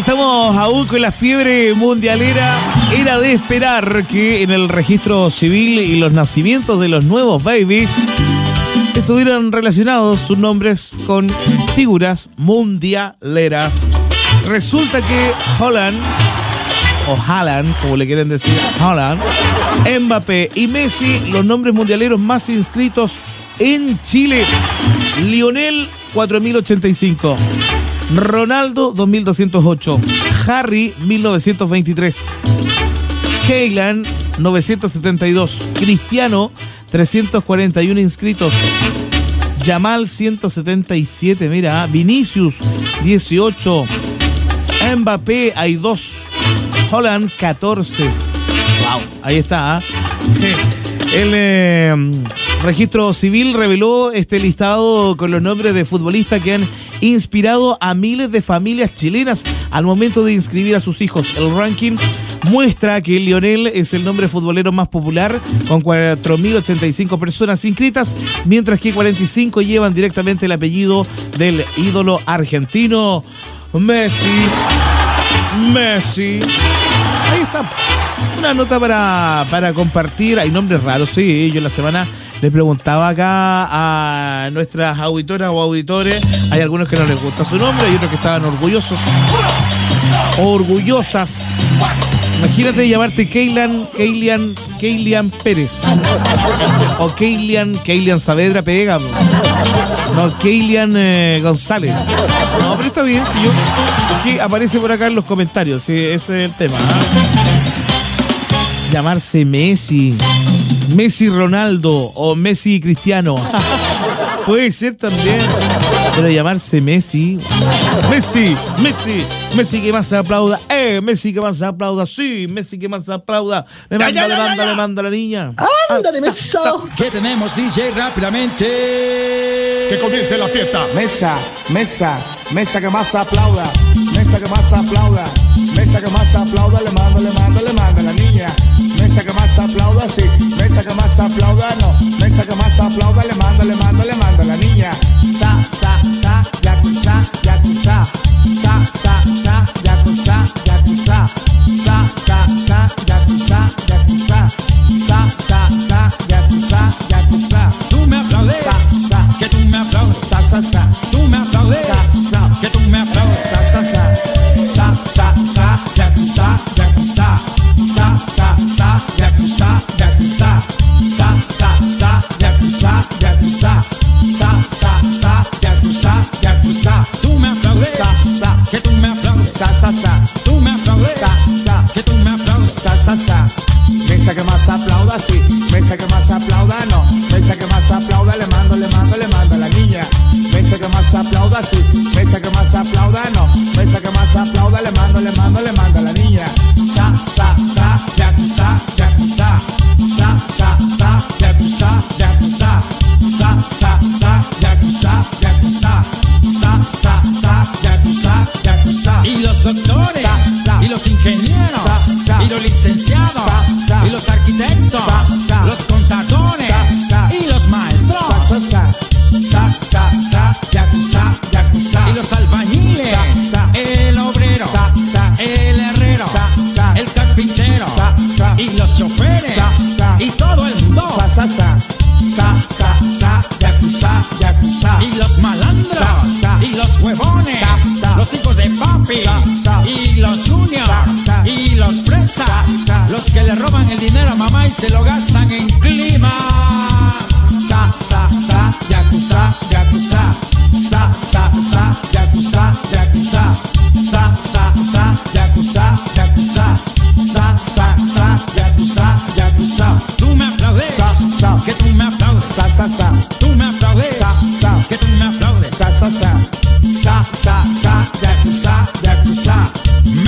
estamos aún con la fiebre mundialera, era de esperar que en el registro civil y los nacimientos de los nuevos babies estuvieran relacionados sus nombres con figuras mundialeras. Resulta que Haaland, o Haaland, como le quieren decir, Haaland, Mbappé y Messi, los nombres mundialeros más inscritos en Chile. Lionel, 4085. Ronaldo, 2208. Harry, 1923. Kylian, 972. Cristiano, 341 inscritos. Yamal, 177. Mira, Vinicius, 18. Mbappé, hay 2. Haaland, 14. Wow, ahí está. El registro civil reveló este listado con los nombres de futbolistas que han inspirado a miles de familias chilenas al momento de inscribir a sus hijos. El ranking muestra que Lionel es el nombre futbolero más popular, con 4.085 personas inscritas, mientras que 45 llevan directamente el apellido del ídolo argentino Messi. Ahí está. Una nota para compartir. Hay nombres raros, sí. Yo en la semana le preguntaba acá a nuestras auditoras o auditores. Hay algunos que no les gusta su nombre, hay otros que estaban orgullosos. Orgullosas. Imagínate llamarte Kylian Pérez. O Kylian Saavedra pega. No, Kylian González. No, pero está bien. Si yo, que aparece por acá en los comentarios. Sí, ese es el tema. Llamarse Messi Ronaldo o Messi Cristiano. Puede ser también. Pero llamarse Messi que más se aplauda. Messi que más se aplauda. Sí, Messi que más se aplauda. Le manda a la niña. Ándale, Meso. ¿Qué tenemos, DJ? Rápidamente. Que comience la fiesta. Mesa que más se aplauda. Mesa que más se aplauda. Mesa que más se aplauda. Le manda a la niña. Mesa que más se aplauda, sí. Mesa que más se aplauda, no. Mesa que más se aplauda, le manda a la niña. Yakuza. Yakuza. Tú me aplaudes, que tú me aplaudes. Tú me aplaudes, que tú me aplaudes. Tú me aplaudes, que tú me aplaudes. Tú me aplaudes, que tú me aplaudes. Mesa que más aplauda, sí. Mesa que más aplauda, no. Mesa que más aplauda, le mando a la niña. Mesa que más aplauda, sí. Mesa que más aplauda, no. Mesa que más aplauda, le mando a la niña. Yakuza. Y los doctores, y los ingenieros, y los licenciados, y los arquitectos, los contadores, y los maestros, y los albañiles, el obrero, el herrero, el carpintero, y los choferes, y todo el mundo. Yakuza. Y los malandros, y los huevones, los hijos de papi, y los juniors, y los fresas, los que le roban el dinero a mamá y se lo gastan en clima. Yakuza. Tú me aplaudes, que tú me aplaudes. Tú me aplaudes, que tú me aplaudes. Yakuza.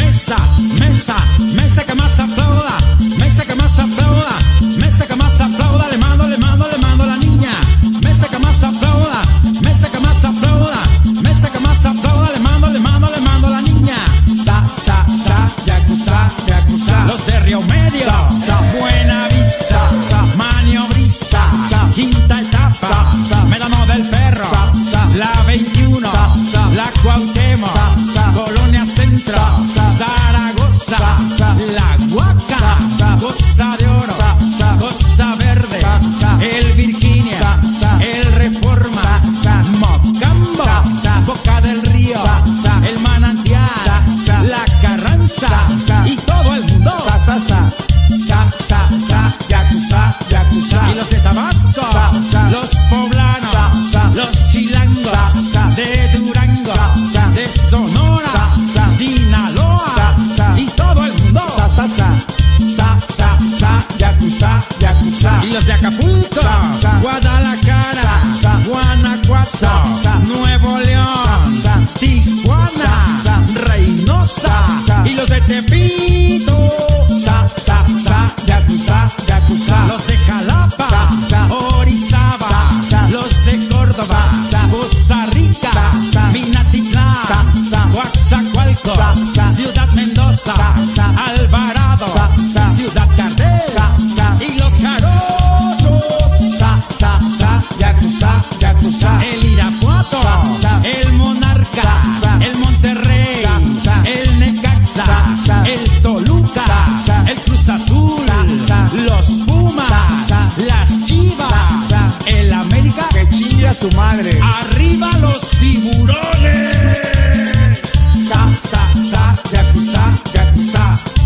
Mesa que más aplauda. Mesa que más aplauda. Mesa que más aplauda. Le mando a la niña. Mesa que más aplauda. Mesa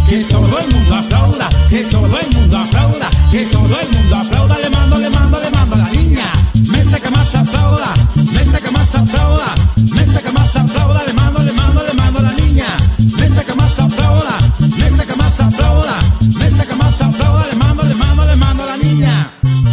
que todo el mundo aplauda, que todo el mundo aplauda, que todo el mundo aplauda. Le mando, le mando, le mando a la niña. Mesa que más aplauda, mesa que más aplauda, mesa que más aplauda. Le mando, le mando, le mando a la niña. Mesa que más aplauda, mesa que más aplauda, mesa que más aplauda. Le mando, le mando, le mando a la niña.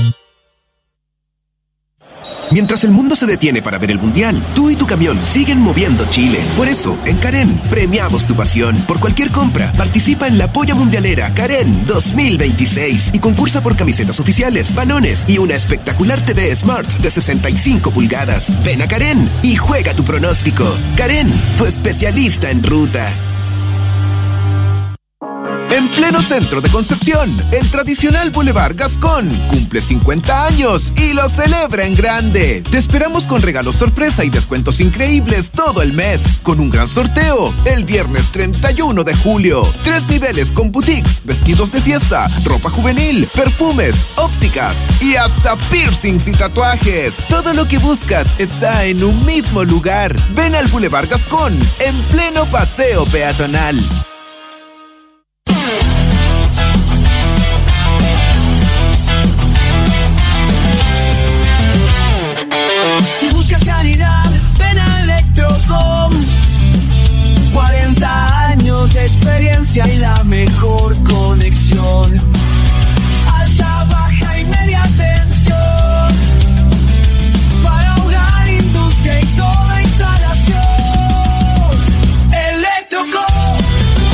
Mientras el mundo se detiene para ver el Mundial, tú y tu camión siguen moviendo Chile. Por eso, en Karen, premiamos tu pasión. Por cualquier compra, participa en la Polla Mundialera Karen 2026 y concursa por camisetas oficiales, balones y una espectacular TV Smart de 65 pulgadas. Ven a Karen y juega tu pronóstico. Karen, tu especialista en ruta. En pleno centro de Concepción, el tradicional Boulevard Gascón cumple 50 años y lo celebra en grande. Te esperamos con regalos sorpresa y descuentos increíbles todo el mes, con un gran sorteo el viernes 31 de julio. 3 niveles con boutiques, vestidos de fiesta, ropa juvenil, perfumes, ópticas y hasta piercings y tatuajes. Todo lo que buscas está en un mismo lugar. Ven al Boulevard Gascón, en pleno paseo peatonal. Si buscas calidad, ven a Electrocom. 40 años de experiencia y la mejor conexión. Alta, baja y media tensión. Para hogar, industria y toda instalación. Electrocom.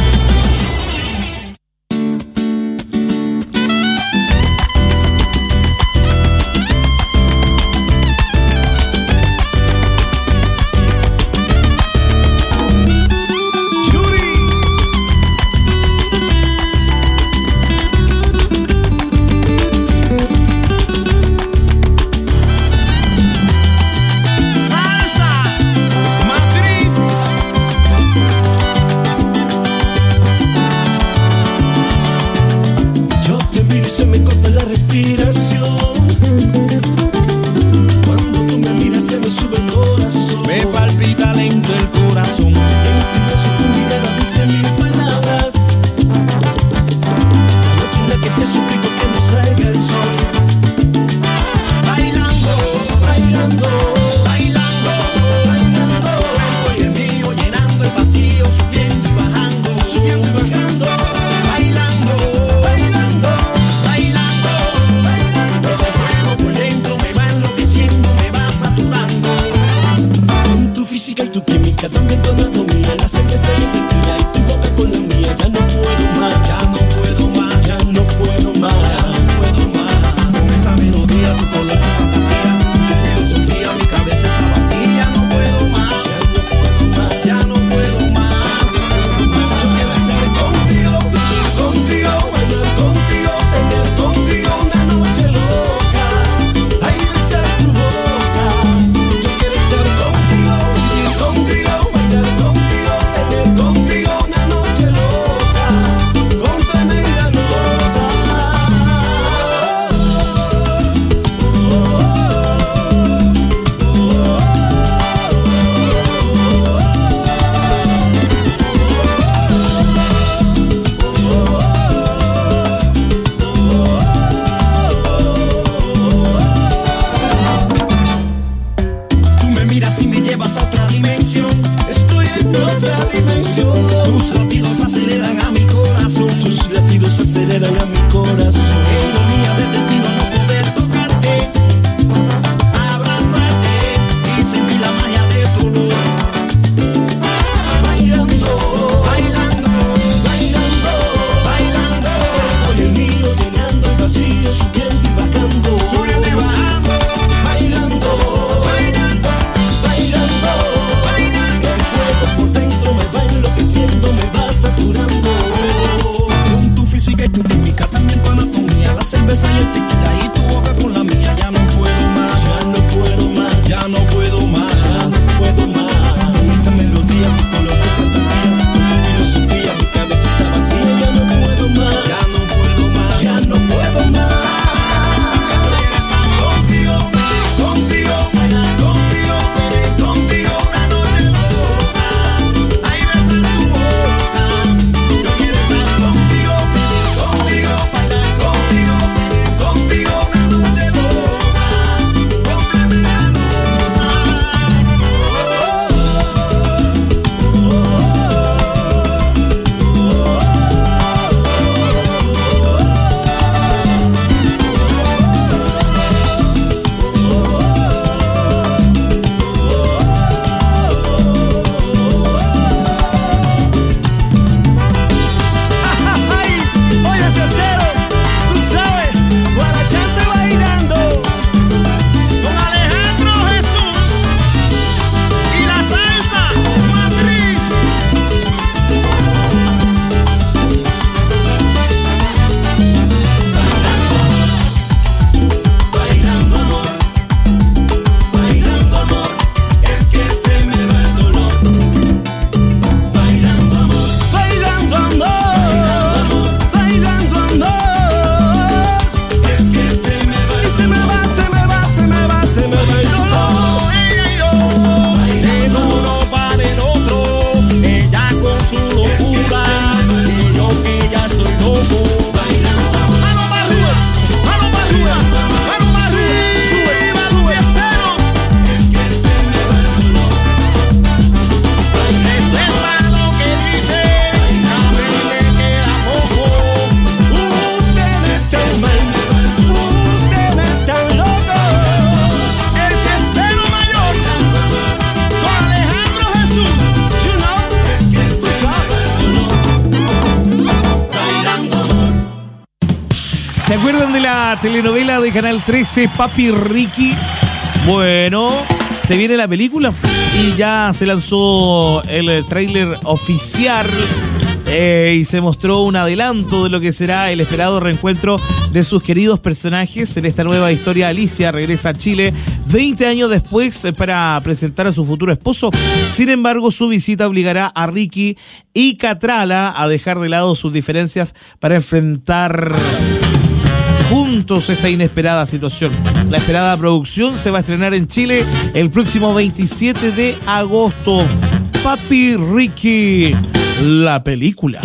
¿Se acuerdan de la telenovela de Canal 13, Papi Ricky? Bueno, se viene la película y ya se lanzó el tráiler oficial y se mostró un adelanto de lo que será el esperado reencuentro de sus queridos personajes. En esta nueva historia, Alicia regresa a Chile 20 años después para presentar a su futuro esposo. Sin embargo, su visita obligará a Ricky y Catrala a dejar de lado sus diferencias para enfrentar juntos esta inesperada situación. La esperada producción se va a estrenar en Chile el próximo 27 de agosto. Papi Ricky, la película.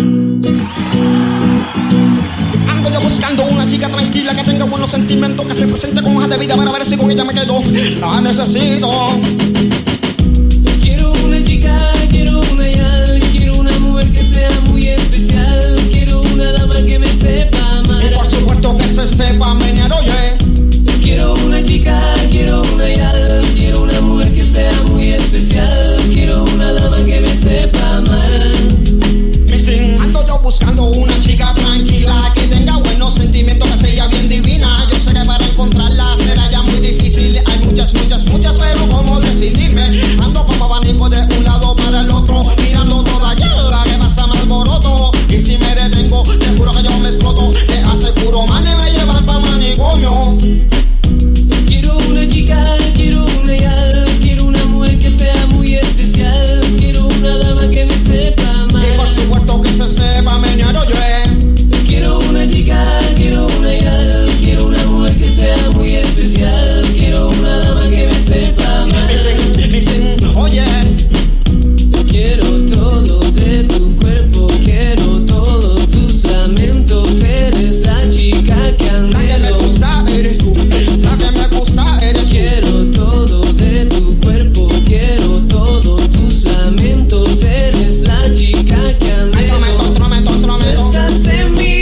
Ando yo buscando una chica tranquila que tenga buenos sentimientos, que se presente con hojas de vida para ver si con ella me quedo. La necesito. Quiero una chica, quiero una yal, quiero una mujer que sea muy especial, quiero una dama que me sepa amar. Y por supuesto que se sepa menear, oye. Quiero una chica, quiero una yal, quiero una mujer que sea muy especial, quiero una dama que me sepa amar. Ando yo buscando una chica tranquila que tenga buenos sentimientos, que sea bien divina. Yo sé que para encontrarla será ya muy difícil. Hay muchas, pero ¿cómo decidirme? Ando como abanico de un lado para el otro, mirando toda la que pasa mal alboroto. Y si me detengo, te juro que yo me exploto. Te aseguro, man, me llevan pa' manicomio. Quiero una chica, quiero una yal, quiero una mujer que sea muy especial, quiero una dama que me sepa amar. Y por supuesto que se sepa menear, oye. Quiero una chica, quiero una yal, quiero una mujer que sea muy especial, quiero una dama que me sepa amar. Dicen, oye. Quiero todo de tu cuerpo, quiero todos tus lamentos, eres la chica que La que me anhelo. gusta eres tú, la que me gusta eres tú. Quiero todo de tu cuerpo, quiero todos tus lamentos, eres la chica que anhelo. Trometo. Estás en mí.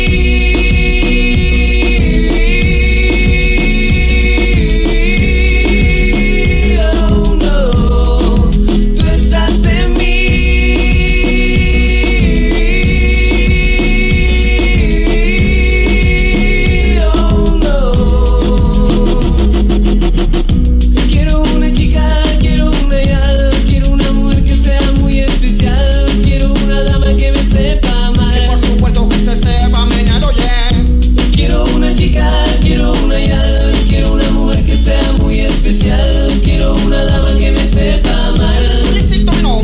Oh no, tú estás en mí. Oh no. Quiero una chica, quiero una yal, quiero una mujer que sea muy especial, quiero una dama que me sepa amar. Por supuesto que se sepa menear, oye. Quiero una chica, quiero una yal, quiero una mujer que sea muy especial, quiero una dama que me sepa amar. Solicito no.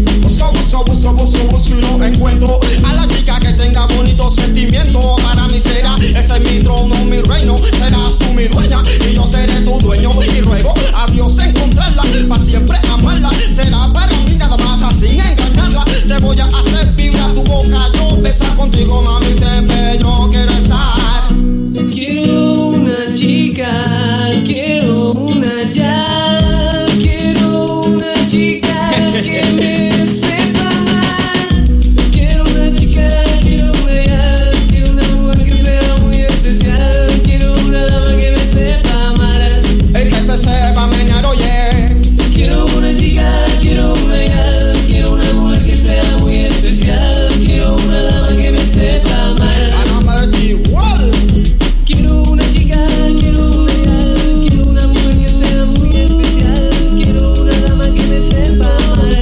Busco y no encuentro a la chica que tenga bonito sentimiento. Para mí será, ese es mi trono, mi reino. Serás tú mi dueña y yo seré tu dueño. Y ruego a Dios encontrarla, para siempre amarla. Será para mí nada más sin engañarla. Te voy a hacer vibrar tu boca, yo besar contigo, mami, siempre yo quiero estar. Quiero una chica, quiero una yal, quiero una chica que me sepa amar. Quiero una chica, quiero una yal, quiero una mujer que sea muy especial, quiero una dama que me sepa amar. El que se sepa menear, oye. Quiero una chica, quiero una yal, quiero una mujer que sea muy especial, quiero una dama que me sepa amar. Para ver si igual. Quiero una chica, quiero una yal, quiero una mujer que sea muy especial, quiero una dama que me sepa amar.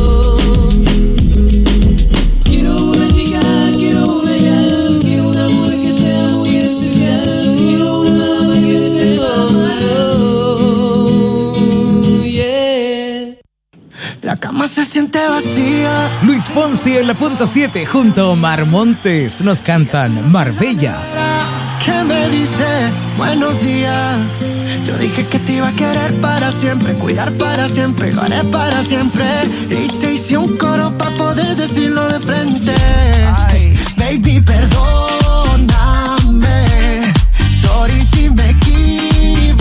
Quiero una chica, quiero una yal, quiero una mujer que sea muy especial, quiero una dama que me sepa amar. Yeah. La cama se siente vacía. Luis Fonsi en la punta 7 junto a Omar Montes nos cantan Marbella. ¿Qué me dice? Buenos días. Yo dije que te iba a querer para siempre, cuidar para siempre, lo haré para siempre. Y te hice un coro para poder decirlo de frente. Ay. Baby, perdóname. Sorry si me equivoqué.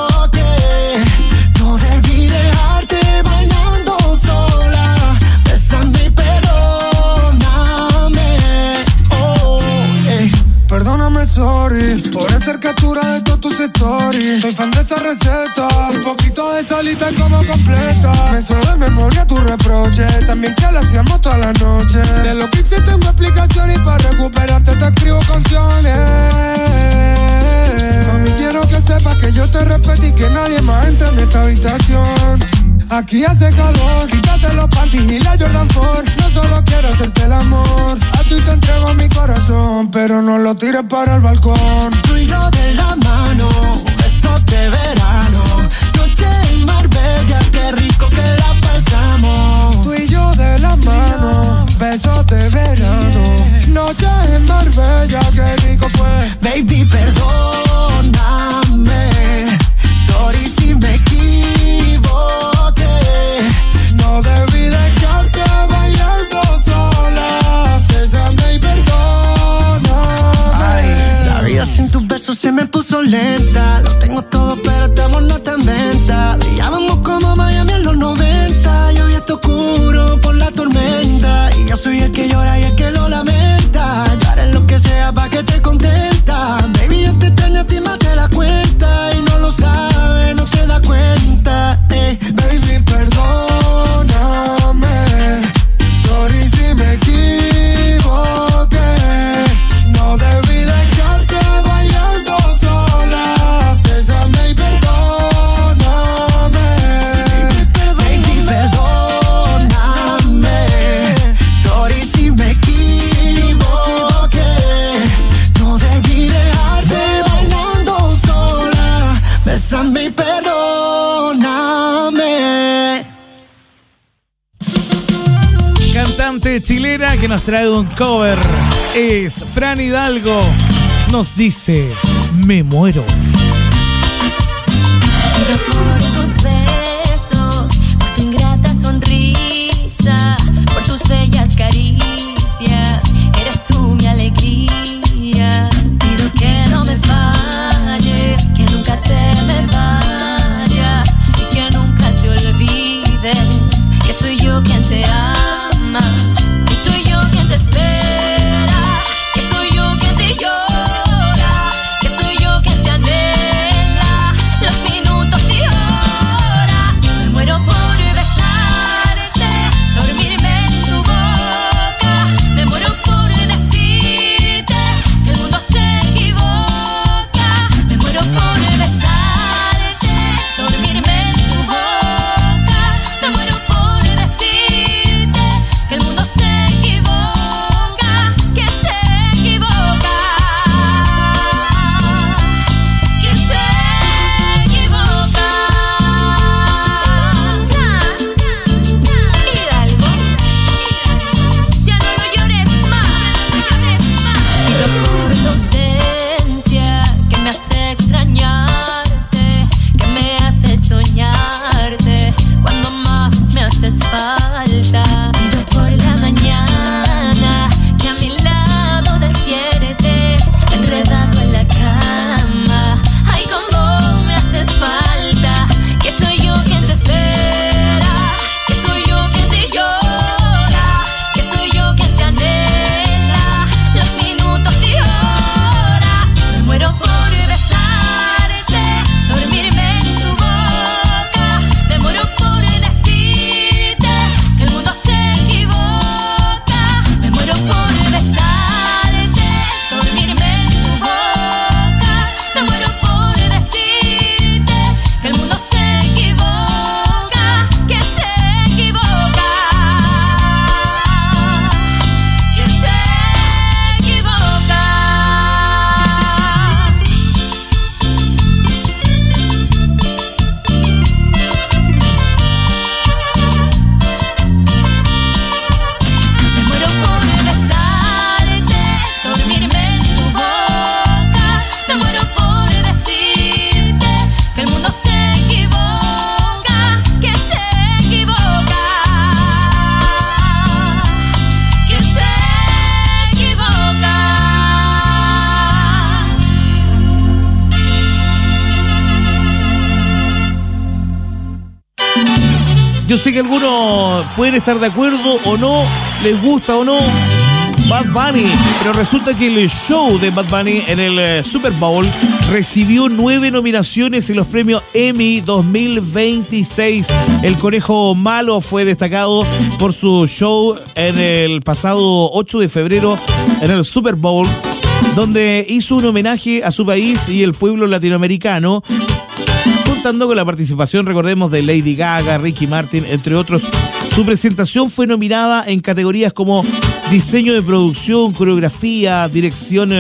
No debí dejarte bailando sola. Bésame y perdóname. Oh, Perdóname, sorry, por hacer captura de todas tus stories. Soy fan de esa receta, un poquito de salita como completa. Me sé de memoria tu reproche, también que lo hacíamos toda la noche. De lo que hice tengo explicación y para recuperarte te escribo canciones. te repetí que nadie más entra en esta habitación. Aquí hace calor, quítate los panties y la Jordan 4. No solo quiero hacerte el amor, a ti te entrego mi corazón, pero no lo tires para el balcón. Tú y yo de la mano, besos de verano, noche en Marbella, qué rico que la pasamos. Tú y yo de la mano, besos de verano, noche en Marbella, qué rico fue. Baby, perdóname, sorry si me equivoqué. No debí dejarte bailando sola, bésame y perdóname. Ay, la vida sin tus besos se me puso lenta. Lo tengo todo, pero este amor no está en venta. Brillábamos como Miami en los 90. Y hoy está oscuro por la tormenta. Y yo soy el que llora y el que lo lamenta. Yo haré lo que sea pa' que te contenta. Baby, yo te extraño a ti más de la cuenta. Y no lo sabes, no te das cuenta. Baby, perdóname, sorry si me equivoqué. No debí dejarte bailando sola, bésame y perdóname. Baby, perdóname, sorry si me equivoqué. No debí dejarte bailando sola, bésame y perdóname. Cantante chilena que nos trae un cover es Fran Hidalgo. Nos dice: me muero. Pido por tus besos, por tu ingrata sonrisa, por tus bellas caricias, eres tú mi alegría. Pido que no me falles, que nunca te me vayas y que nunca te olvides que soy yo quien te ama, que soy yo quien te espera, que soy yo quien te llora, que soy yo quien te anhela los minutos y horas. Me muero por besarte, dormirme en tu boca. Me muero por decirte que el mundo se equivoca. Me muero por besarte, dormirme en tu boca. Me muero por decirte que el mundo se equivoca, que se equivoca, que se equivoca. Hidalgo, ya no lo llores más, pido por tu ausencia que me hace extrañarte, que me hace soñarte cuando más me haces falta. Pido por la mañana que a mi lado despiertes, enredado en la cama. Ay, cómo me haces falta, que soy yo quien te espera, que soy yo quien te llora, que soy yo quien te anhela los minutos y horas. Me muero por besarte, dormirme en tu boca. Me muero por decirte que el mundo se equivoca. Me muero por besarte, dormirme en tu boca. Me muero por decirte que el mundo se equivoca, que se equivoca, que se equivoca. Me muero por besarte, dormirme en tu boca. Me muero por decirte que el mundo se equivoca, que se equivoca, que se equivoca. Yo sé que algunos pueden estar de acuerdo o no, les gusta o no Bad Bunny, pero resulta que el show de Bad Bunny en el Super Bowl recibió 9 nominaciones en los premios Emmy 2026. El Conejo Malo fue destacado por su show en el pasado 8 de febrero en el Super Bowl, donde hizo un homenaje a su país y el pueblo latinoamericano contando con la participación, recordemos, de Lady Gaga, Ricky Martin, entre otros. Su presentación fue nominada en categorías como diseño de producción, coreografía, dirección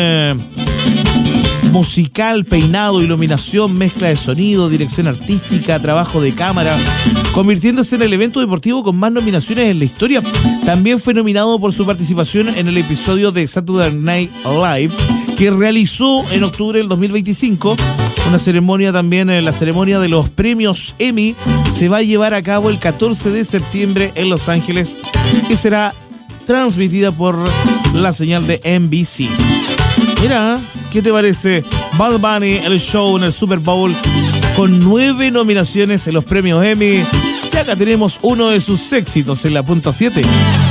musical, peinado, iluminación, mezcla de sonido, dirección artística, trabajo de cámara, convirtiéndose en el evento deportivo con más nominaciones en la historia. También fue nominado por su participación en el episodio de Saturday Night Live que realizó en octubre del 2025. Una ceremonia también, la ceremonia de los premios Emmy se va a llevar a cabo el 14 de septiembre en Los Ángeles, que será transmitida por la señal de NBC. Mira, ¿qué te parece? Bad Bunny, el show en el Super Bowl con 9 nominaciones en los premios Emmy. Y acá tenemos uno de sus éxitos en la punta 7.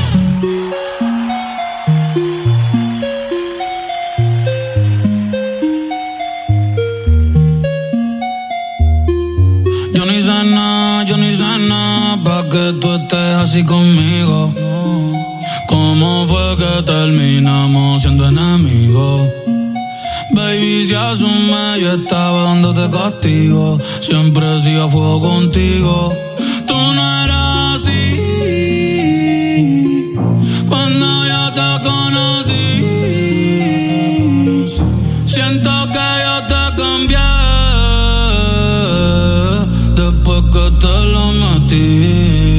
Yo ni sé nada pa' que tú estés así conmigo. ¿Cómo fue que terminamos siendo enemigos? Baby, si asume, yo estaba dándote castigo. Siempre he sido a fuego contigo. Tú no eras así cuando yo te conocí. Siento que yo te cambié después que te lo metí.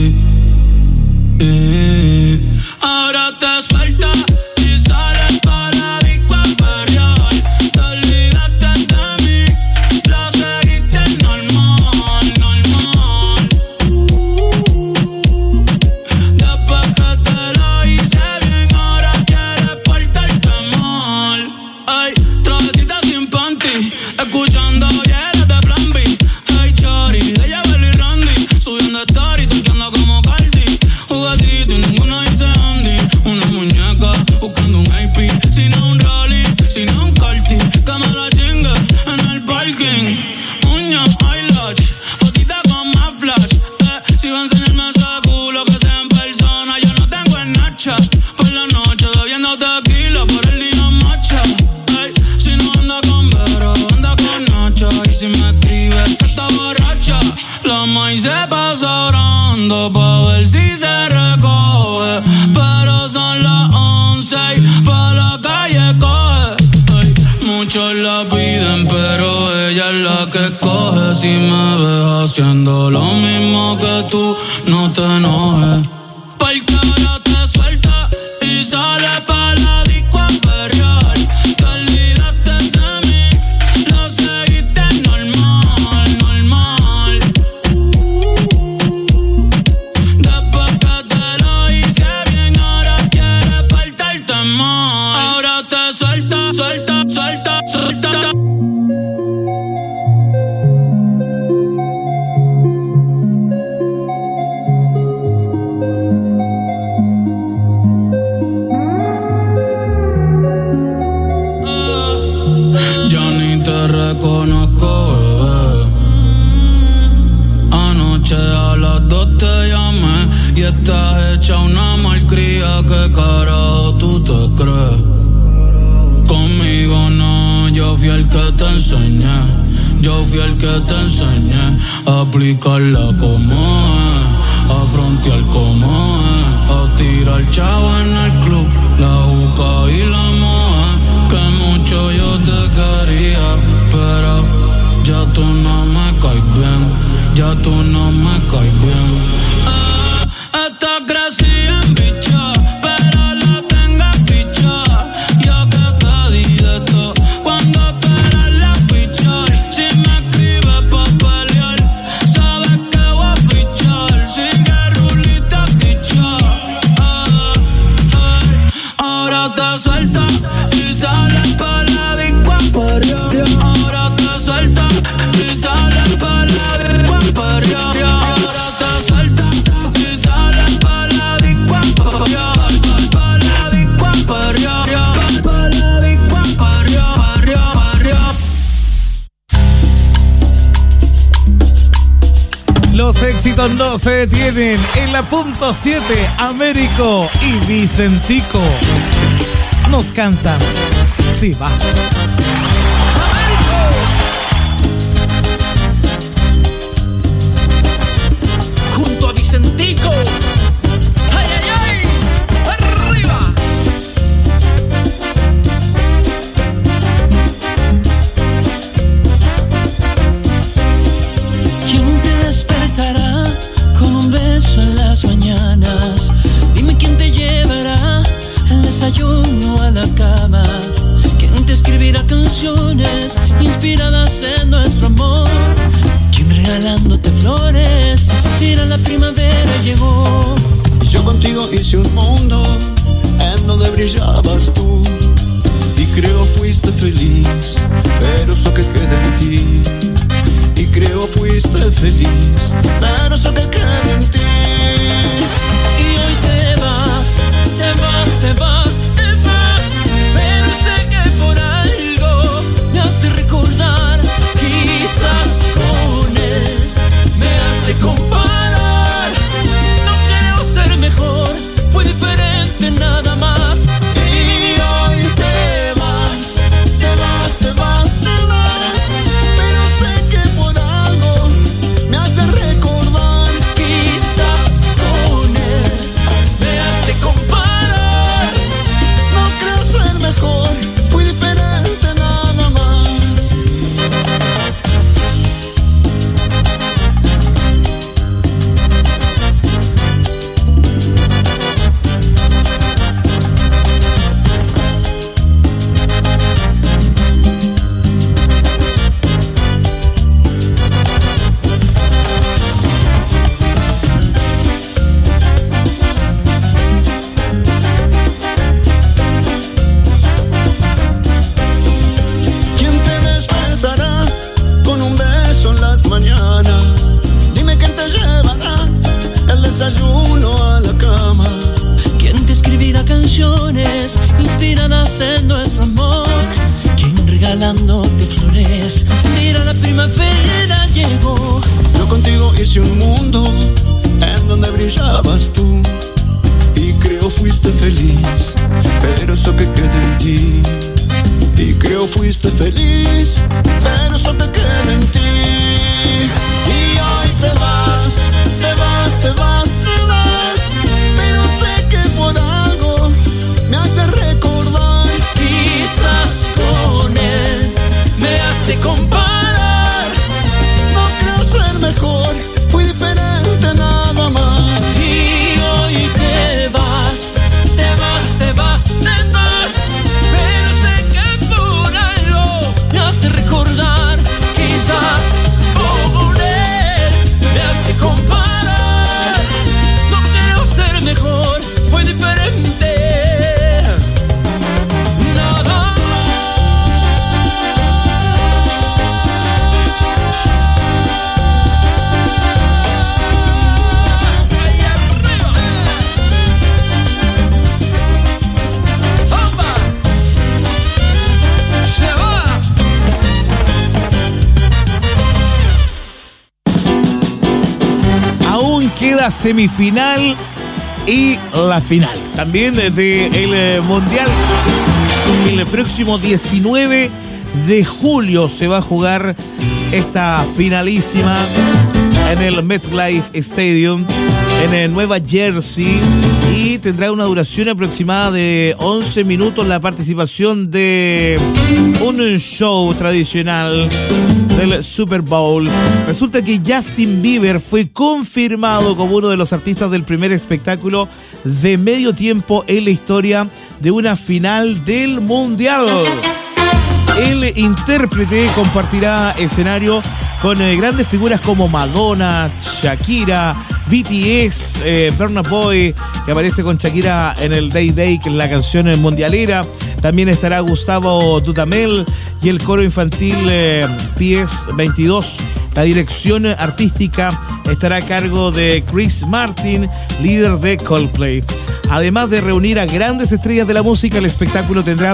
Ahora te sueltas y sales para la disco a perrear. Te olvidaste de mí, lo seguiste normal, normal. Después que te lo hice bien, ahora quieres portarte mal. Ay, travesita sin panty, escuchando hielos de Plan B. Ay, chori, de Yabel y Randy, subiendo story, toqueando como Cardi. Juguetito y ninguna dice Andy. Una muñeca buscando un AP, sino un Rolly, sino un Carti. Que me la chingue en el parking. Uñas, eyelash, fotita con más flash. Si va a enseñarme ese culo que sea en persona, yo no tengo en Nacha. Por la noche bebiendo tequila, por el día macha. Ay, si no anda con Vero, anda con Nacha. Y si me escribe que está borracha, la maíz se pasa orando pa' ver si se recoge. Pero son las 11 y pa' la calle coge. Ay, muchos la piden, pero ella es la que escoge. Si me ves haciendo lo mismo que tú, no te enojes. Porque ahora te sueltas y sales pa' la disco a perrear. Te olvidaste de mí, lo seguiste normal, normal. Después que te lo hice bien, ahora quieres portarte mal. Ahora te sueltas, suelta, suelta, suelta. Ya ni te reconozco, bebé. Anoche a las 2 te llamé y estás hecha una malcría. ¿Qué carajo tú te crees? Conmigo no, yo fui el que te enseñé. Yo fui el que te enseñé a aplicarla como es, a frontear como es, a tirar chavo en el club, la juca y la moja. Que mucho yo te quería, pero ya tú no me caes bien, ya tú no me caes bien. Esta crecida en bicha, pero la tengo ficha. Yo que te di de todo cuando tú eras la ficha. Si me escribes pa' pelear, sabes que voy a fichar. Sigue rulita ficha. Ahora te sueltas y sales pa' la disco a perrear. Ahora te sueltas y sales pa' la disco a perrear. Ahora te sueltas y sales pa' la disco a perrear. Pa' la disco a perrear. Pa' la disco a perrear, perrear, perrear. Los éxitos no se detienen. En la punto 7, Américo y Vicentico nos cantan Te vas. canciones inspiradas en nuestro amor. ¿Quién regalándote flores? Mira, la primavera llegó. Yo contigo hice un mundo en donde brillabas tú, y creo fuiste feliz, pero eso que queda en ti. Y creo fuiste feliz, pero eso que queda en ti. Y hoy te vas, te vas, te vas, te vas, pero sé que por algo me has de recordar. Quizás con él me has de comparar. No quiero ser mejor, fue diferente nada más. Y hoy te vas, te vas, te vas, te vas, pero sé que por algo me has de recordar. Quizás con él me has de comparar. No creo ser mejor, fui diferente nada más. ¿Quién te despertará con un beso en las mañanas? Dime quién te llevará el desayuno a la cama. ¿Quién te escribirá canciones inspiradas en nuestro amor? ¿Quién regalándote flores? Mira, la primavera llegó. Yo contigo hice un mundo en donde brillabas tú, y creo fuiste feliz, pero eso que queda en ti. Y creo fuiste feliz, pero eso que queda en ti. Y hoy te vas, te vas, te vas, te vas, pero sé que por algo me has de recordar. Quizás con él me has de comparar. No creo ser mejor, fui diferente nada más. Y hoy te vas, te vas, te vas, te vas, pero sé que por algo me has de recordar. Quizás con él me has de comparar. No quiero ser mejor, fue diferente nada más. Ahí arriba. ¡Opa! Se va. Aún queda semifinal y la final también del Mundial. El próximo 19 de julio se va a jugar esta finalísima en el MetLife Stadium en Nueva Jersey, y tendrá una duración aproximada de 11 minutos la participación de un show tradicional del Super Bowl. Resulta que Justin Bieber fue confirmado como uno de los artistas del primer espectáculo de medio tiempo en la historia de una final del Mundial. El intérprete compartirá escenario con grandes figuras como Madonna, Shakira, BTS, Burna Boy, que aparece con Shakira en el Day Day, que es la canción mundialera. También estará Gustavo Dudamel y el coro infantil PS22. La dirección artística estará a cargo de Chris Martin, líder de Coldplay. Además de reunir a grandes estrellas de la música, el espectáculo tendrá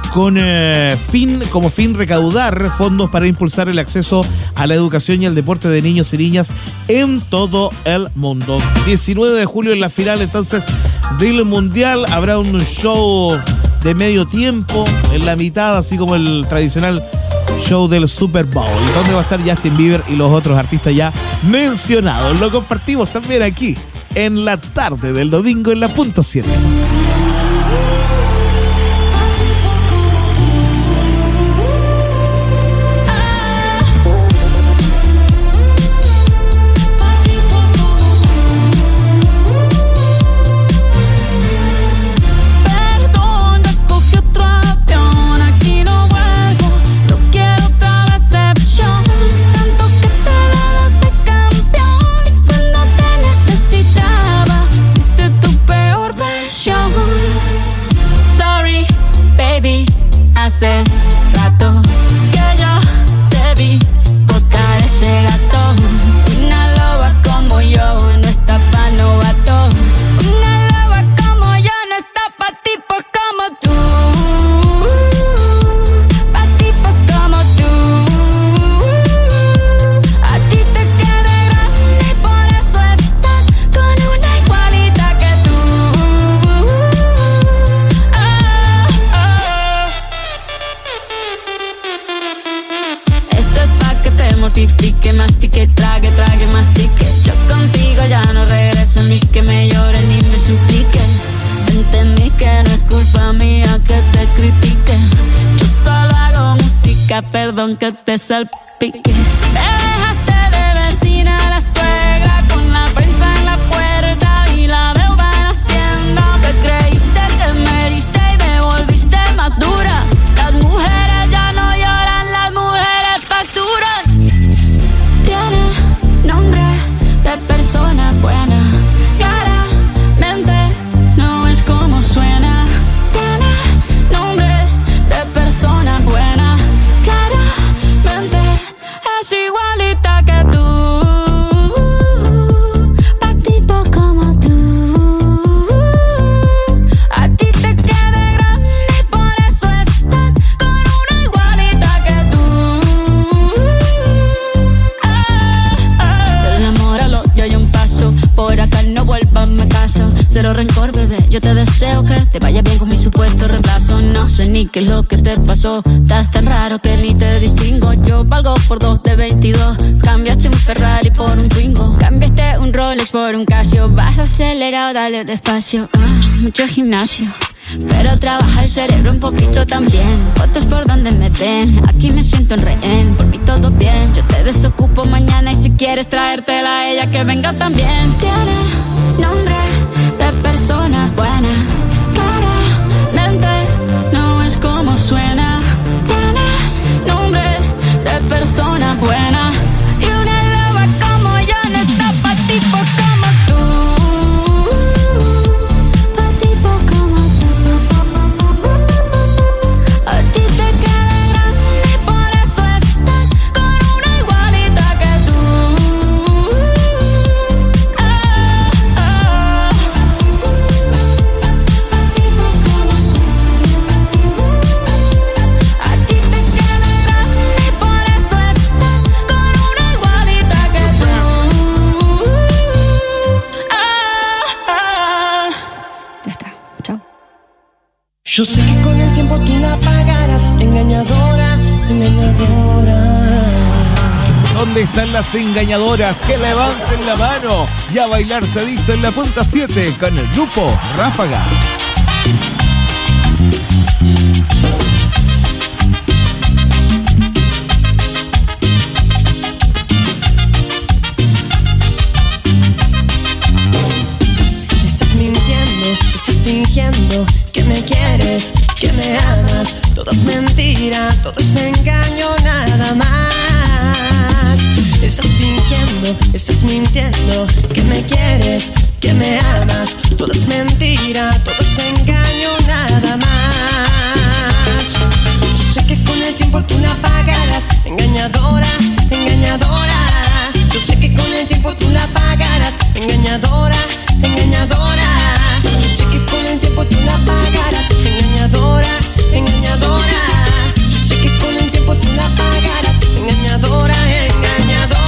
como fin recaudar fondos para impulsar el acceso a la educación y al deporte de niños y niñas en todo el mundo. 19 de julio en la final entonces del Mundial habrá un show de medio tiempo en la mitad, así como el tradicional show del Super Bowl, donde va a estar Justin Bieber y los otros artistas ya mencionados. Lo compartimos también aquí en la tarde del domingo en la punto 7. Perdona, cogí otro avión, aquí no vuelvo. hace rato que yo te vi botar ese gato. Una loba como yo no está pa' novato. Una loba como yo no está pa' tipos como tú. Pa' tipos como tú. A ti te queda grande y por eso estás con una igualita que tú. Esto es pa' que te mortifique, mastique, trague, mastique. Yo contigo ya no regreso, ni que me llore ni me suplique. Entendí que no es culpa mía que te critique. Yo solo hago música, perdón que te salpique. Me dejaste de vecina la suegra con la prensa en la puerta y la deuda en Hacienda. Te creíste que me heriste y me volviste más dura. Las mujeres ya no lloran, las mujeres facturan. Tiene nombre de persona buena, claramente no es como suena. Tiene nombre de persona buena, claramente es igualita que tú. Pa' tipo como tú. A ti te queda grande y por eso estás con una igualita que tú. Del amor al odio hay un paso, por acá no vuelvas, me caso. Cero rencor, bebé, yo te deseo que te vaya bien con mi supuesto reemplazo. No sé ni qué es lo que te pasó, estás tan raro que ni te distingo. Yo valgo por 2 de 22, cambiaste un Ferrari por un Twingo. Cambiaste un Rolex por un Casio, vas acelerado, dale despacio. Mucho gimnasio, pero trabaja el cerebro un poquito también. Fotos por donde me ven, aquí me siento en rehén. Por mí todo bien, yo te desocupo mañana y si quieres traértela a ella que venga también. Tiene nombre de persona buena, claramente no es como suena. Tiene nombre de persona buena y una loba como yo no está pa' tipos como tú. Pa' tipos como tú. A ti te queda grande y por eso estás con una igualita que tú. A ti te queda grande y por eso estás con una igualita que tú. Ya está, chao. Yo sé que con el tiempo tú la pagarás, engañadora, engañadora. ¿Dónde están las engañadoras? Que levanten la mano y a bailar se dice en la punta 7 con el grupo Ráfaga. Estás fingiendo que me quieres, que me amas. Todo es mentira, todo es engaño, nada más. Estás mintiendo que me quieres, que me amas. Todo es mentira, todo es engaño, nada más. Yo sé que con el tiempo tú la pagarás, engañadora, engañadora. Yo sé que con el tiempo tú la pagarás, engañadora, engañadora. Yo sé que con el tiempo tú la pagarás, engañadora, engañadora. Yo sé que con el tiempo tú la pagarás, engañadora, engañadora.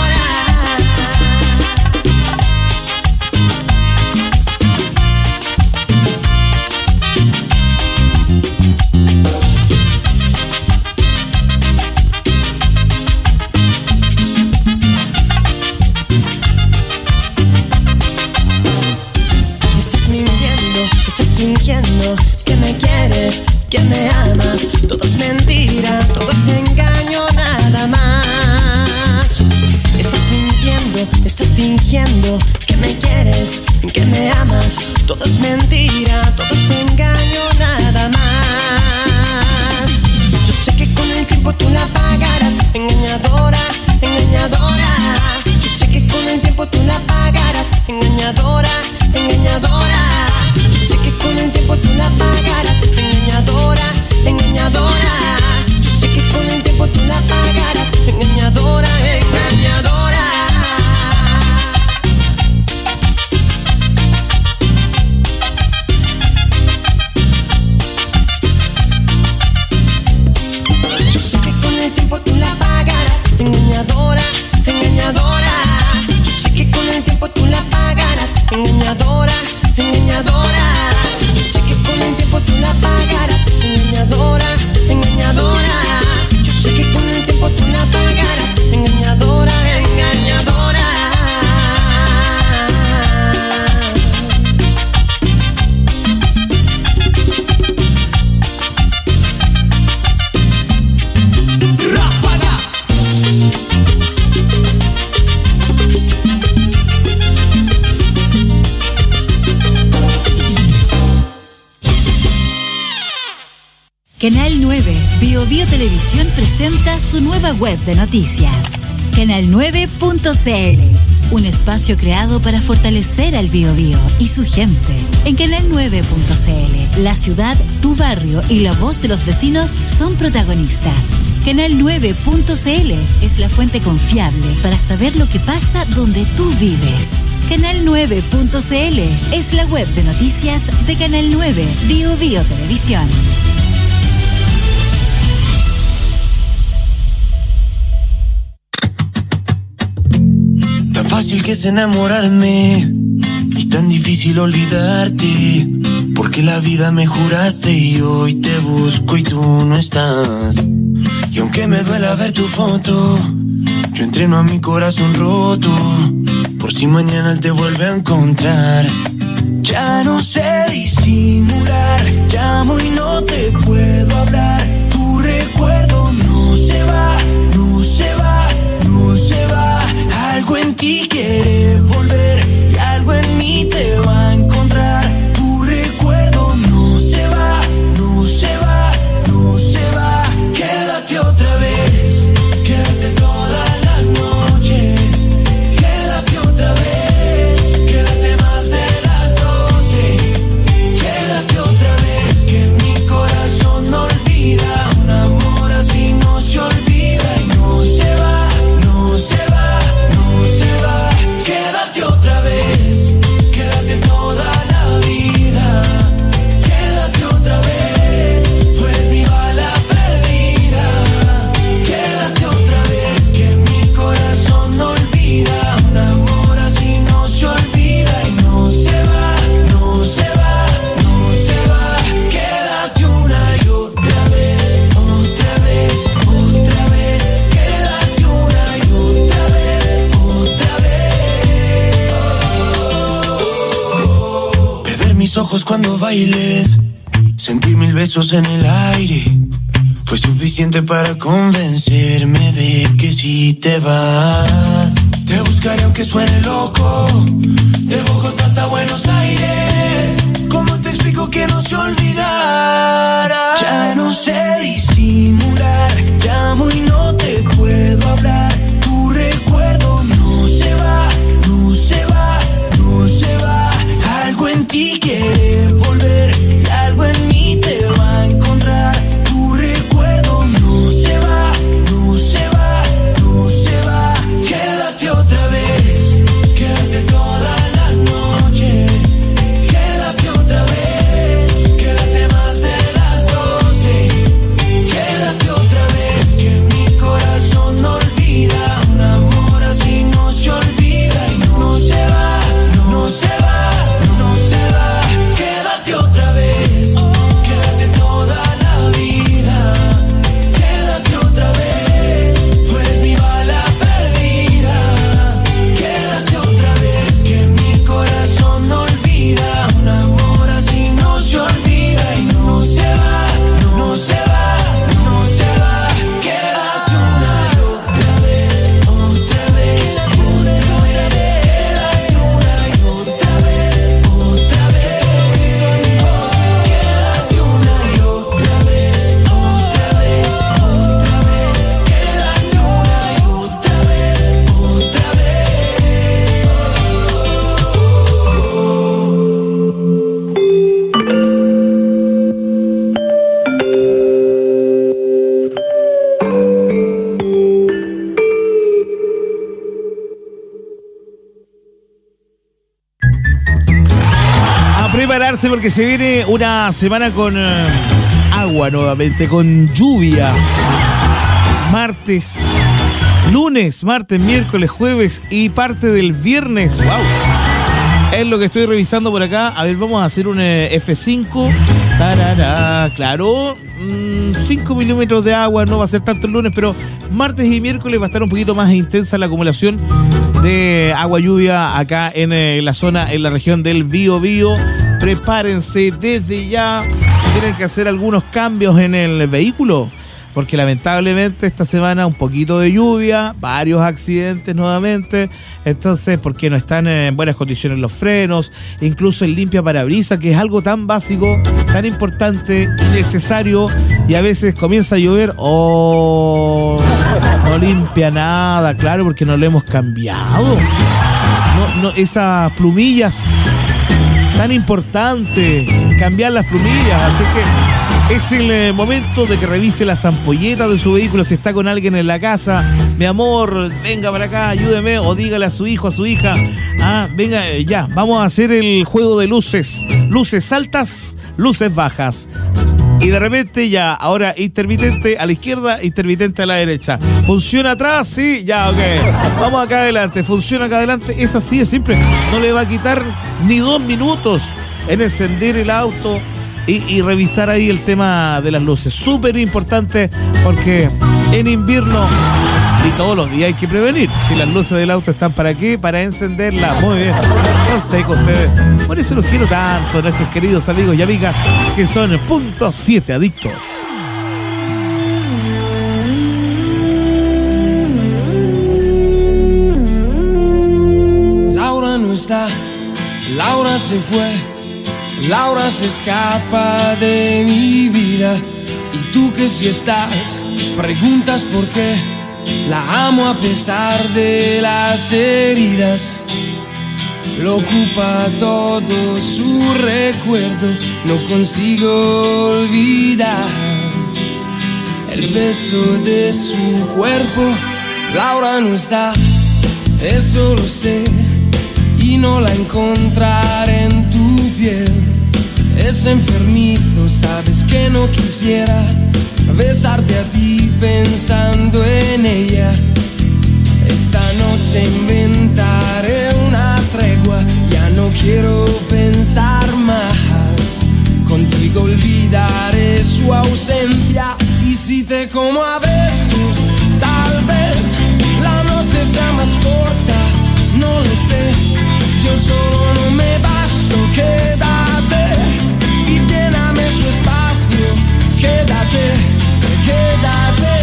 Estás fingiendo que me quieres, que me amas. Todo es mentira, todo es engaño, nada más. Estás fingiendo que me quieres, que me amas. Todo es mentira, todo es engaño, nada más. Yo sé que con el tiempo tú la pagarás, engañadora, engañadora. Yo sé que con el tiempo tú la pagarás, engañadora, engañadora. Yo sé que con el tiempo tú la pagarás, engañadora, engañadora. BioBio Televisión presenta su nueva web de noticias, Canal9.cl, un espacio creado para fortalecer al BioBio y su gente. En Canal9.cl, la ciudad, tu barrio y la voz de los vecinos son protagonistas. Canal9.cl es la fuente confiable para saber lo que pasa donde tú vives. Canal9.cl es la web de noticias de Canal 9 BioBio Televisión. Tan fácil que es enamorarme y tan difícil olvidarte, porque la vida me juraste y hoy te busco y tú no estás. Y aunque me duela ver tu foto, yo entreno a mi corazón roto, por si mañana él te vuelve a encontrar. Ya no sé disimular, llamo y no te puedo hablar. Tu recuerdo no se va, no se va, no se va. Algo en ti quiere volver y algo en mí te va a encontrar. Tu recuerdo no se va, no se va, no se va. Quédate otra vez, quédate toda la noche. Quédate otra vez, quédate más de las 12. Quédate otra vez, que mi corazón no olvida. Un amor así no se olvida y no se va, no se va, no se va. Quédate otra vez, quédate toda la vida. Quédate otra vez, tú eres mi bala perdida. Quédate otra vez, que mi corazón no olvida. Un amor así no se olvida y no se va, no se va, no se va. Quédate una y otra vez, otra vez, otra vez. Quédate una y otra vez, otra vez. Perder mis ojos cuando bailes, sentir 1000 besos en el aire, fue suficiente para convencerme de que si te vas, te buscaré aunque suene loco, de Bogotá hasta Buenos Aires. ¿Cómo te explico que no se olvidara? Ya no sé disimular, llamo y no te puedo hablar. Tu recuerdo no se va, no se va, no se va. Algo en ti quiere volver y algo en mí te va a encontrar. Tu recuerdo no se va, no se va, no se va. Quédate otra vez, quédate toda la noche. Quédate otra vez, quédate más de las 12. Quédate otra vez, que mi corazón no olvida. Un amor así no se olvida y no se va, no se va, no se va. Quédate otra vez, quédate toda la vida. Quédate otra vez, tú eres mi bala perdida. Quédate otra vez, que mi corazón no olvida. Un amor así no se olvida y no se va, no se va, no se va. Quédate una y otra vez, otra vez, otra vez. Quédate una y otra vez, otra vez. Quédate una y otra vez, otra vez, otra vez. Quédate una y otra vez, otra A prepararse porque se viene una semana con agua nuevamente, con lluvia. Martes, lunes, martes, miércoles, jueves y parte del viernes. ¡Wow! Es lo que estoy revisando por acá. A ver, vamos a hacer un F5. Tarara, claro. 5 milímetros de agua, no va a ser tanto el lunes, pero martes y miércoles va a estar un poquito más intensa la acumulación de agua lluvia acá en la zona, en la región del Biobío. Prepárense desde ya. Si tienen que hacer algunos cambios en el vehículo, porque lamentablemente esta semana un poquito de lluvia, varios accidentes nuevamente, entonces porque no están en buenas condiciones los frenos, incluso el limpia parabrisas, que es algo tan básico, tan importante, necesario, y a veces comienza a llover, no limpia nada, claro, porque no lo hemos cambiado. No, esas plumillas tan importante, cambiar las plumillas, así que es el momento de que revise las ampolletas de su vehículo. Si está con alguien en la casa, mi amor, venga para acá, ayúdeme, o dígale a su hijo, a su hija, venga, ya, vamos a hacer el juego de luces altas, luces bajas. Y de repente ya, ahora intermitente a la izquierda, intermitente a la derecha. ¿Funciona atrás? Sí, ya, ok. Vamos acá adelante, funciona acá adelante. Es así, es simple. No le va a quitar ni 2 minutos en encender el auto y revisar ahí el tema de las luces. Súper importante porque en invierno y todos los días hay que prevenir. Si las luces del auto están ¿para qué? Para encenderlas. Muy bien. No sé con ustedes. Por eso los quiero tanto, nuestros queridos amigos y amigas que son Punto 7 Adictos. Laura no está, Laura se fue, Laura se escapa de mi vida. Y tú que si estás, preguntas por qué. La amo a pesar de las heridas. Lo ocupa todo su recuerdo. No consigo olvidar el beso de su cuerpo. Laura no está, eso lo sé, y no la encontraré en tu piel. Es enfermizo, sabes que no quisiera besarte a ti pensando en ella. Esta noche inventaré una tregua, ya no quiero pensar más. Contigo olvidaré su ausencia, y si te como a besos, tal vez la noche sea más corta, no lo sé. Yo solo no me basto, quédate y lléname su espacio, quédate, quédate.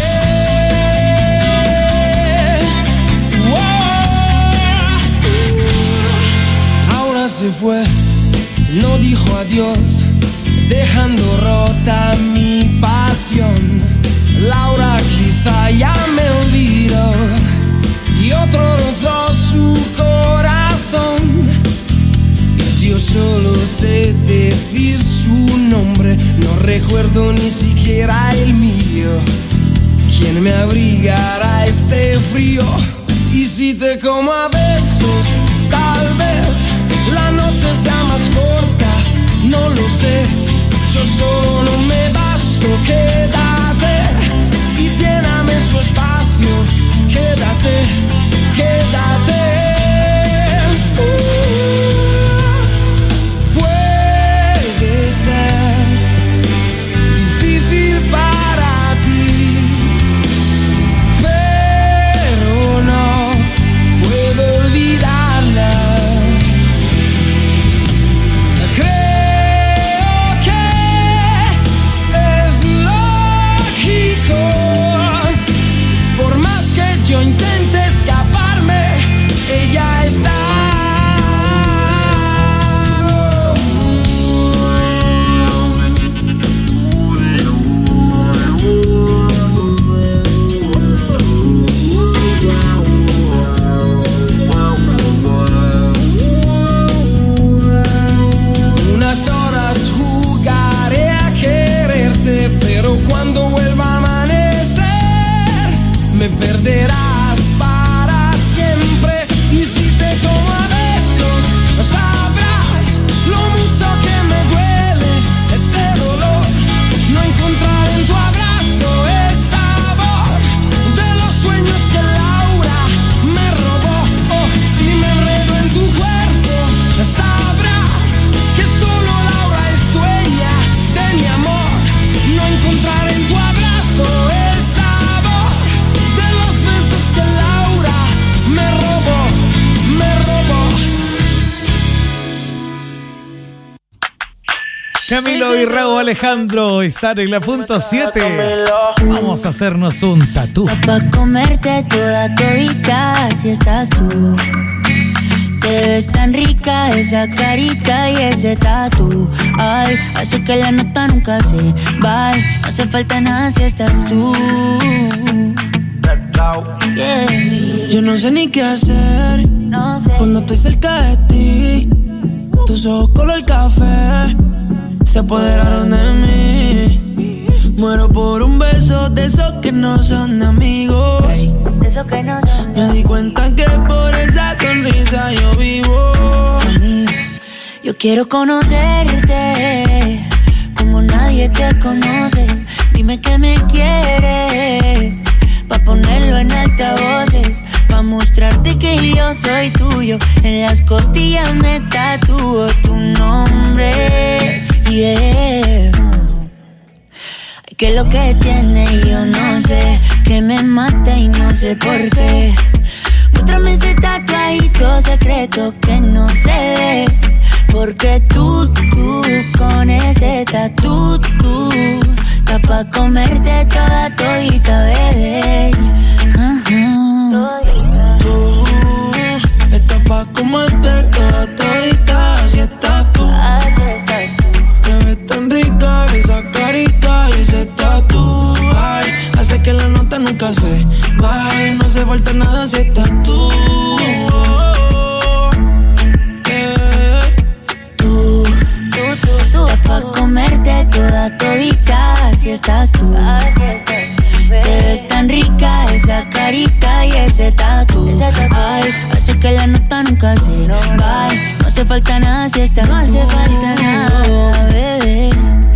Ahora se fue, no dijo adiós, dejando rota mi pasión. Laura quizá ya me olvidó y otro rozó su corazón. Y yo solo sé decir su nombre, no recuerdo ni siquiera el mío. ¿Quién me abrigará este frío? Y si te como a besos, tal vez la noche sea más corta, no lo sé. Yo solo no me basto, quédate y lléname su espacio, quédate, quédate. Puede ser difícil para ti, pero no puedo olvidarla. Creo que es lo Camilo y Raúl Alejandro están en la punto 7. Vamos a hacernos un tatú. Pa' comerte toda todita si estás tú. Te ves tan rica esa carita y ese tatú. Ay, hace que la nota nunca se va. No hace falta nada si estás tú. Yeah. Yo no sé ni qué hacer cuando estoy cerca de ti. Tus ojos color café se apoderaron de mí. Muero por un beso de esos que no son amigos. De esos que no son. Me di cuenta que por esa sonrisa yo vivo. Yo quiero conocerte como nadie te conoce. Dime que me quieres pa' ponerlo en altavoces, pa' mostrarte que yo soy tuyo. En las costillas me tatúo tu nombre. Yeah. Ay, que lo que tiene yo no sé, que me mata y no sé por qué. Muéstrame ese tatuadito secreto que no se ve. Porque tú con ese tatú, está pa' comerte toda todita, bebé. Tú estás pa' comerte toda todita, así estás tú. Te ves tan rica esa carita y ese tatú. Ay, hace que la nota nunca se baje. No hace falta nada si estás tú. Pa' comerte toda todita, si estás tú. Te ves tan rica esa carita y ese tatú. Ay, hace que la nota nunca se va. No hace falta nada si estás tú. No hace falta nada, bebé.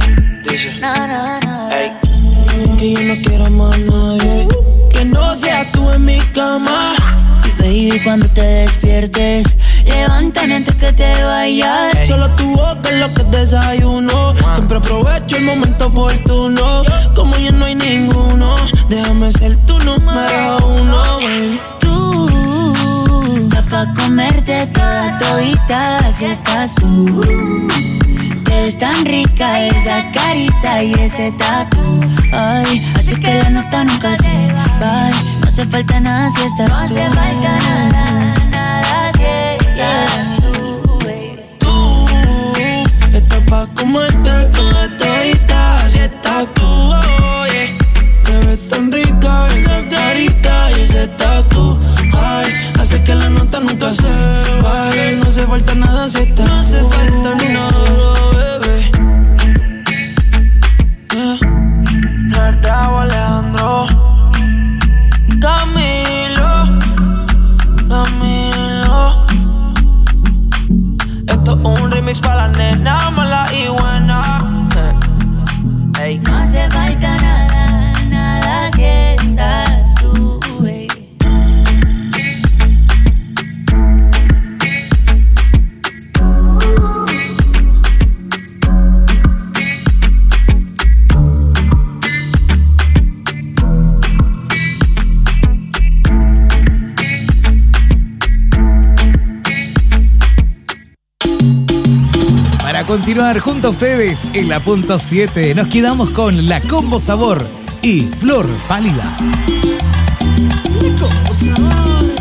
No. Ey, que yo no quiero más nadie que no seas tú en mi cama. Baby, cuando te despiertes, levántame antes que te vayas. Solo tu boca es lo que desayuno. Siempre aprovecho el momento oportuno. Como ya no hay ninguno, déjame ser tu número uno, baby. Tú, pa' comerte toda todita, si estás tú. Te ves tan rica esa carita y ese tatú. Ay, así que la nota nunca se va. No hace falta nada si estás tú. No hace falta nada si estás tú, baby. Tú estás pa' comerte toda todita, si estás tú, oh, yeah. Te ves tan rica esa carita y ese tatú. Ay, hace que la nota nunca se vaya. No hace falta nada si estás tú. No hace falta nada, bebé. Raúl Alejandro, Camilo. Esto es un remix para la nena mala y buena. Hey. No hace falta nada si estás tú, baby. Para continuar junto a ustedes en la punto 7, nos quedamos con la Combo Sabor y Flor Pálida. La Combo Sabor.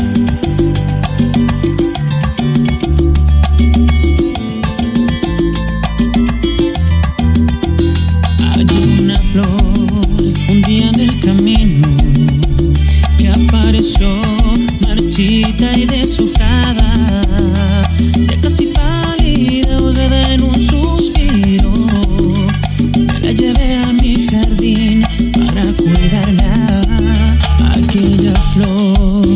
Hay una flor un día en el camino que apareció marchita y deshojada, ya casi pálida, ahogada en un suspiro. Me la llevé a mi jardín para cuidarla. Aquella flor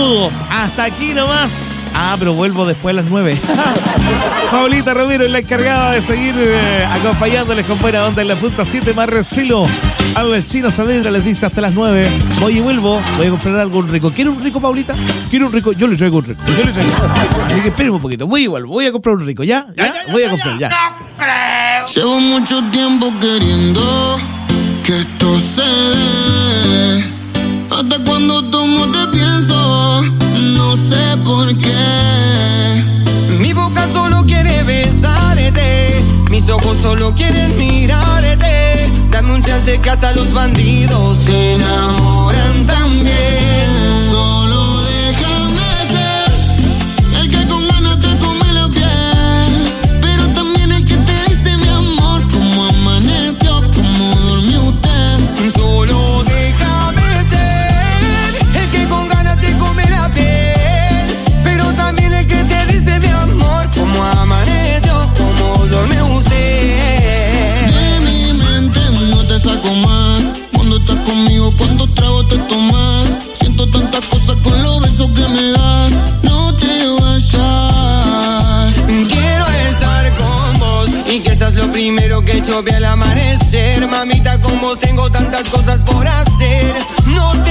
saludo. Hasta aquí nomás. Ah, pero vuelvo después a las 9. Paulita Romero es la encargada de seguir acompañándoles con buena onda en la punta 7 más recilo. Al Chino Saavedra les dice hasta las 9. Voy y vuelvo. Voy a comprar algo rico. ¿Quiere un rico, Paulita? ¿Quiere un rico? Yo le traigo un rico. Así que espérenme un poquito. Voy igual. Voy a comprar un rico. ¿Ya? Voy a comprar, ya. Llevo mucho tiempo queriendo que esto se dé. Hasta cuando tomo te pienso, no sé por qué. Mi boca solo quiere besarte, mis ojos solo quieren mirarte. Dame un chance que hasta los bandidos se enamoran también. Solo déjame ser el que con ganas te come la piel, pero también el que te dice mi amor, cómo amaneció, cómo durmió usted. Solo déjame ser el que con ganas te come la piel, pero también el que te dice mi amor, cómo amaneció, cómo duerme usted. De mi mente no te saco más. Cuando estás conmigo, cuando trago te tomas. Siento tantas cosas con los besos que me das. No te vayas. Quiero estar con vos y que seas lo primero que yo ve al amanecer. Mamita, como tengo tantas cosas por hacer. No te